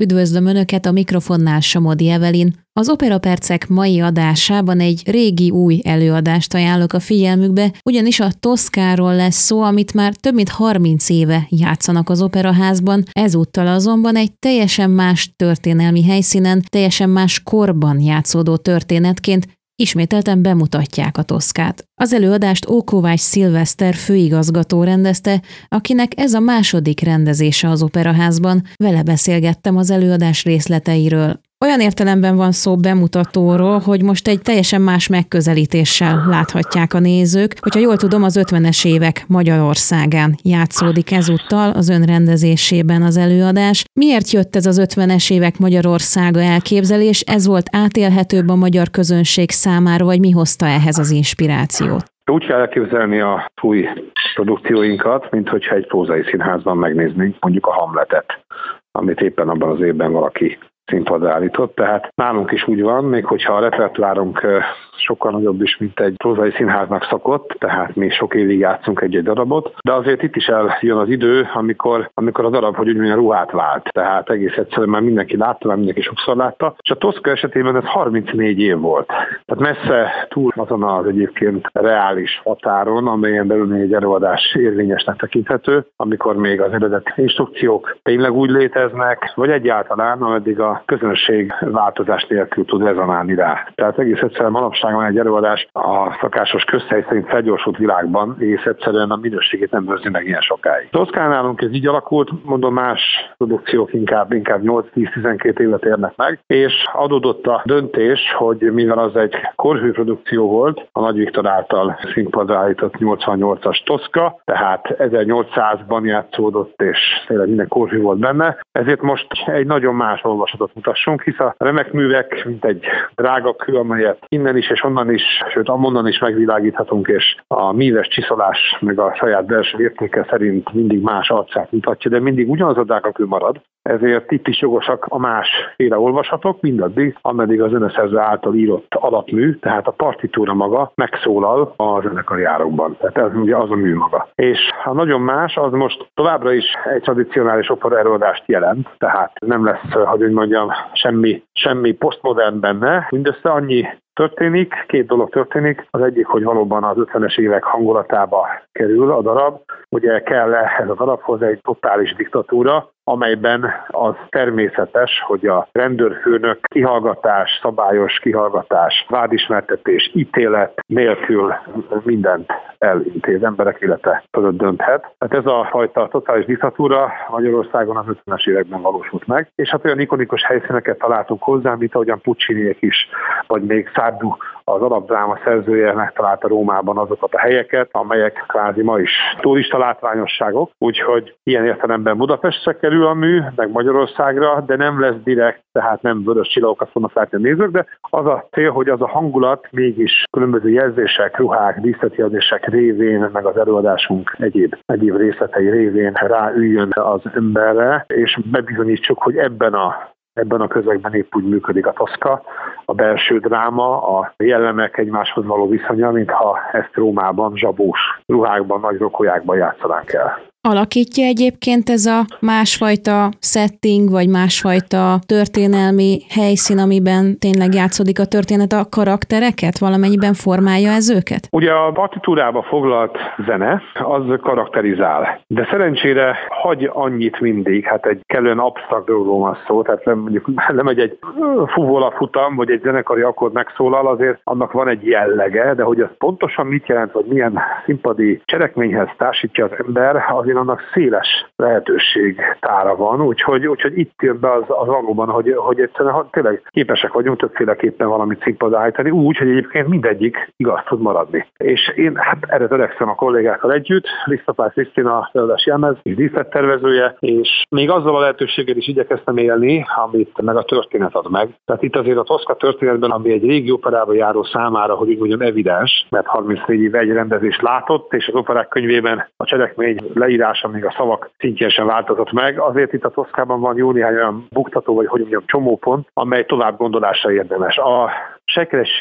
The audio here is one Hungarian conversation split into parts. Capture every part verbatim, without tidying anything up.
Üdvözlöm Önöket, a mikrofonnál Somodi Evelyn. Az Operapercek mai adásában egy régi új előadást ajánlok a figyelmükbe, ugyanis a Toszkáról lesz szó, amit már több mint harminc éve játszanak az Operaházban, ezúttal azonban egy teljesen más történelmi helyszínen, teljesen más korban játszódó történetként ismételten bemutatják a Toszkát. Az előadást Ókovács Szilveszter főigazgató rendezte, akinek ez a második rendezése az Operaházban. Vele beszélgettem az előadás részleteiről. Olyan értelemben van szó bemutatóról, hogy most egy teljesen más megközelítéssel láthatják a nézők. Hogyha jól tudom, az ötvenes évek Magyarországán játszódik ezúttal az ön rendezésében az előadás. Miért jött ez az ötvenes évek Magyarországa elképzelés? Ez volt átélhetőbb a magyar közönség számára, vagy mi hozta ehhez az inspirációt? Úgy kell elképzelni a új produkcióinkat, mint hogyha egy prózai színházban megnéznénk mondjuk a Hamletet, amit éppen abban az évben valaki színpadra állított. Tehát nálunk is úgy van, még hogyha a repertoárunk sokkal nagyobb is, mint egy prózai színháznak szokott, tehát mi sok évig játszunk egy-egy darabot, de azért itt is eljön az idő, amikor, amikor a darab, hogy úgy mondjam, ruhát vált. Tehát egész egyszerűen már mindenki látta, már mindenki sokszor látta, és a Toszka esetében ez harmincnégy év volt. Tehát messze túl azon az egyébként reális határon, amelyen belül még egy előadás érvényesnek tekinthető, amikor még az eredeti instrukciók tényleg úgy léteznek, vagy egyáltalán, ameddig a közönség változás nélkül tud rezonálni rá. Tehát egész egyszerűen manapság van egy előadás a szokásos közhely szerint felgyorsult világban, és egyszerűen a minőségét nem őrzi meg ilyen sokáig. Toszkán nálunk ez így alakult, mondom, más produkciók inkább, inkább nyolc-tíz-tizenkét évet érnek meg, és adódott a döntés, hogy mivel az egy korhű produkció volt, a Nagy Viktor által színpadra állított nyolcvannyolcas Toszka, tehát ezernyolcszázban játszódott, és tényleg minden korhű volt benne, ezért most egy nagyon más olvasatot mutassunk, hisz a remek művek, mint egy drága kő, amelyet innen is és onnan is, sőt amonnan is megvilágíthatunk, és a míves csiszolás meg a saját belső értéke szerint mindig más arcát mutatja, de mindig ugyanaz a drága kő marad. Ezért itt is jogosak a másféle olvasatok, mindaddig, ameddig a zeneszerző által írott alapmű, tehát a partitúra maga megszólal a zenekari árokban. Tehát ez ugye az a mű maga. És a nagyon más, az most továbbra is egy tradicionális opera előadást jelent, tehát nem lesz, hogy úgy mondjam, semmi, semmi posztmodern benne, mindössze annyi történik, két dolog történik. Az egyik, hogy valóban az ötvenes évek hangulatába kerül a darab. Ugye kell ez a darabhoz egy totális diktatúra, amelyben az természetes, hogy a rendőrfőnök kihallgatás, szabályos kihallgatás, vádismertetés, ítélet nélkül mindent elintéz, emberek élete fölött dönthet. Tehát ez a fajta totális diktatúra Magyarországon az ötvenes években valósult meg, és hát olyan ikonikus helyszíneket találtunk hozzá, mint ahogyan Pucciniék is, vagy még Sardou, az alapdráma szerzője megtalálta Rómában azokat a helyeket, amelyek kvázi ma is turista látványosságok, úgyhogy ilyen értelemben Budapestre kerül a mű, meg Magyarországra, de nem lesz direkt, tehát nem vörös csillagokat fognak látni a nézők, de az a cél, hogy az a hangulat mégis különböző jelzések, ruhák, díszletjelzések révén, meg az előadásunk egyéb, egyéb részletei révén ráüljön az emberre, és bebizonyítsuk, hogy ebben a Ebben a közegben épp úgy működik a Toszka, a belső dráma, a jellemek egymáshoz való viszonya, mintha ezt Rómában, zsabós ruhákban, nagy rokólyákban játszanánk el. Alakítja egyébként ez a másfajta setting, vagy másfajta történelmi helyszín, amiben tényleg játszódik a történet, a karaktereket? Valamennyiben formálja ez őket? Ugye a partitúrába foglalt zene, az karakterizál. De szerencsére hagy annyit mindig, hát egy kellően absztrakt dologról van szó, tehát nem, mondjuk nem egy, egy fuvola futam, vagy egy zenekari akkord megszólal, azért annak van egy jellege, de hogy ez pontosan mit jelent, vagy milyen színpadi cselekményhez társítja az ember, az annak széles lehetőség tára van, úgyhogy, úgyhogy itt jön be az, az valóban, hogy, hogy egyszerűen ha tényleg képesek vagyunk többféleképpen valamit színpadra állítani, úgy, hogy egyébként mindegyik igaz tud maradni. És én hát erre törekszem a kollégákkal együtt, Lisztapály Krisztina a előadás jelmez és díszlettervezője, és még azzal a lehetőséggel is igyekeztem élni, amit meg a történet ad meg. Tehát itt azért a Toszka történetben, ami egy régi operába járó számára, hogy így mondjam, evidens, mert harmincnégy év egy rendezést látott, és az operák könyvében a cselekmény leírása még a szavak szintjén sem változott meg. Azért itt a Toszkában van jó néhány olyan buktató, vagy hogy mondjam, csomópont, amely tovább gondolásra érdemes. A sekressés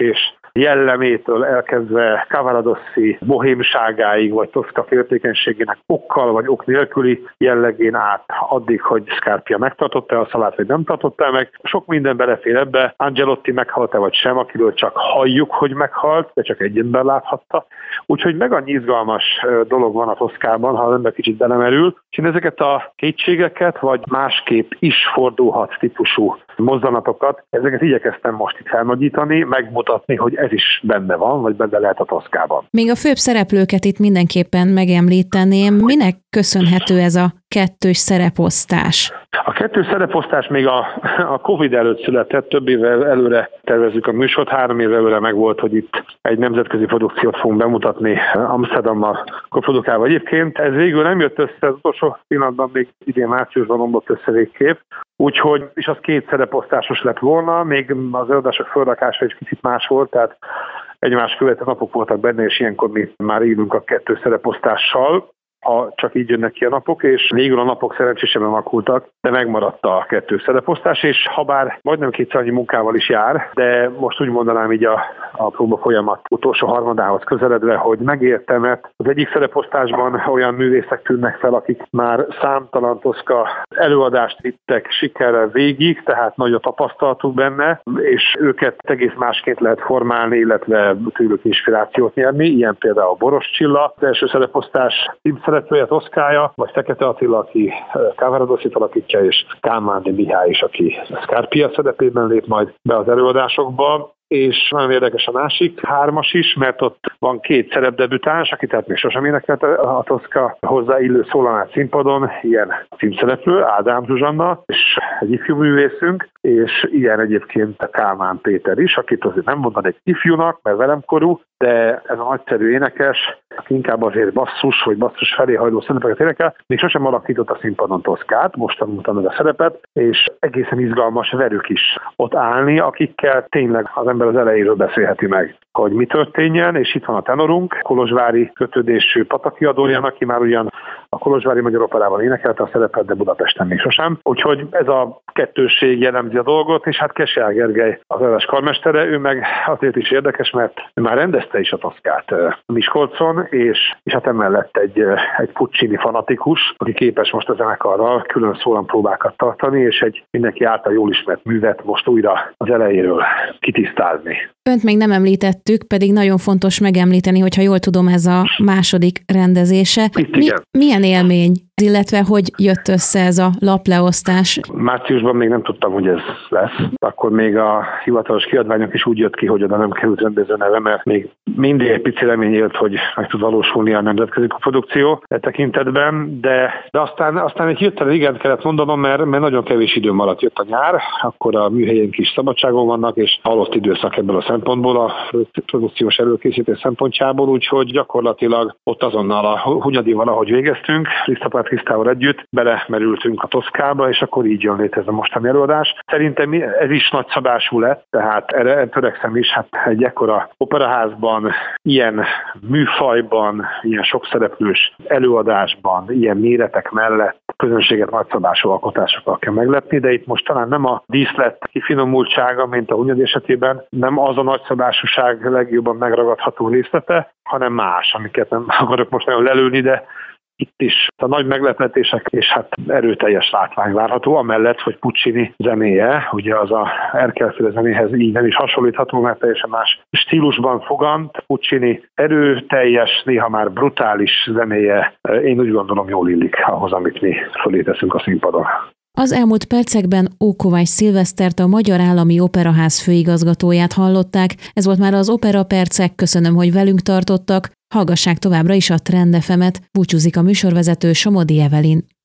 jellemétől elkezdve Cavaradossi bohémságáig, vagy Tosca féltékenységének okkal vagy ok nélküli jellegén át addig, hogy Scarpia megtartotta a szavát, vagy nem tartotta meg. Sok minden belefér ebbe. Angelotti meghalt-e vagy sem, akiről csak halljuk, hogy meghalt, de csak egy ember láthatta. Úgyhogy meg annyi izgalmas dolog van a Toszkában, ha az ember kicsit belemerül. És én ezeket a kétségeket, vagy másképp is fordulhat típusú mozzanatokat, ezeket igyekeztem most itt felnagyítani, megmutatni, hogy ez is benne van, vagy benne lehet a Toszkában. Még a főbb szereplőket itt mindenképpen megemlíteném. Minek köszönhető ez a kettős szereposztás? A kettős szereposztás még a, a Covid előtt született, több évvel előre tervezzük a műsort, három évvel előre megvolt, hogy itt egy nemzetközi produkciót fogunk bemutatni Amsterdammal koprodukálva. Egyébként ez végül nem jött össze, az utolsó pillanatban még idén márciusban omlott össze végképp, úgyhogy és az két szereposztásos lett volna, még az előadások felrakása is kicsit más volt, tehát egymás követő napok voltak benne, és ilyenkor mi már élünk a kettő szereposztással, ha csak így jönnek ki a napok, és végül a napok szerencsésebben alakultak, de megmaradt a kettő szereposztás, és ha bár majdnem kétszer annyi munkával is jár, de most úgy mondanám így a, a próba folyamat utolsó harmadához közeledve, hogy megértem, mert az egyik szereposztásban olyan művészek tűnnek fel, akik már számtalan Toszka előadást vittek sikerrel végig, tehát nagy a tapasztalatuk benne, és őket egész másként lehet formálni, illetve tőlük inspirációt nyerni, ilyen például Boros Csilla, az első szereposztás szereplője Toszkája, vagy Fekete Attila, aki Cavaradossit alakítja, és Kálmándi Mihály is, aki Scarpia szerepében lép majd be az előadásokba. És nagyon érdekes a másik hármas is, mert ott van két szerepdebütáns, aki tehát még sosem énekelt a Toszka hozzáillő szólamát színpadon, ilyen címszereplő, Ádám Zsuzsanna, és egy ifjú művészünk, és ilyen egyébként Kálmán Péter is, akit azért nem mondanék ifjúnak, mert velem korú, de ez a nagyszerű énekes, aki inkább azért basszus, vagy basszus felé hajló szerepeket énekel, még sosem alakított a színpadon Toszkát, most tanultam meg a szerepet, és egészen izgalmas velük is ott állni, akikkel tényleg az ember az elejéről beszélheti meg, hogy mi történjen, és itt van a tenorunk, kolozsvári kötődésű Pataki Adorján, aki már ugyan a Kolozsvári Magyar Operában énekelte a szerepet, de Budapesten még sosem. Úgyhogy ez a kettősség jellemzi a dolgot, és hát Kese Gergely az előadás karmestere, ő meg azért is érdekes, mert ő már rendezte is a Toszkát Miskolcon, és, és hát emellett egy, egy Puccini fanatikus, aki képes most a zenekarral külön szólampróbákat tartani, és egy mindenki által jól ismert művet most újra az elejéről kitisztázni. Önt még nem említettük, pedig nagyon fontos megemlíteni, hogyha jól tudom, ez a második rendezése. Mi, milyen élmény, illetve hogy jött össze ez a lapleosztás? Márciusban még nem tudtam, hogy ez lesz. Akkor még a hivatalos kiadványok is úgy jött ki, hogy oda nem került rendező neve, mert még mindig egy pici remény élt, hogy meg tud valósulni a nemzetközi produkció e tekintetben, de, de aztán, aztán egy hirtelen igent kellett mondanom, mert, mert nagyon kevés idő maradt, jött a nyár, akkor a műhelyeink is szabadságon vannak, és halott időszak ebből a szempontból, a produkciós előkészítés szempontjából, úgyhogy gyakorlatilag ott azonnal a Hunyadival, ahogy végeztünk, Lisztapát Krisztával együtt belemerültünk a Toszkába, és akkor így jön létre ez a mostani előadás. Szerintem ez is nagyszabású lett, tehát erre törekszem is, hát egy ekkora operaházban, ilyen műfajban, ilyen sokszereplős előadásban, ilyen méretek mellett közönséget nagyszabású alkotásokkal kell meglepni, de itt most talán nem a díszlet kifinomultsága, mint a Hunyadi esetében, nem az a nagyszabásúság legjobban megragadható részlete, hanem más, amiket nem akarok most nagyon lelőni, de itt is a nagy meglepetések és hát erőteljes látvány várható, amellett, hogy Puccini zenéje, ugye az a Erkel-féle zenéhez így nem is hasonlítható, mert teljesen más stílusban fogant. Puccini erőteljes, néha már brutális zenéje, én úgy gondolom jól illik ahhoz, amit mi fölé teszünk a színpadon. Az elmúlt percekben Ókovács Szilvesztert, a Magyar Állami Operaház főigazgatóját hallották. Ez volt már az Opera Percek, köszönöm, hogy velünk tartottak. Hallgassák továbbra is a Trend ef emet, búcsúzik a műsorvezető Somodi Evelyn.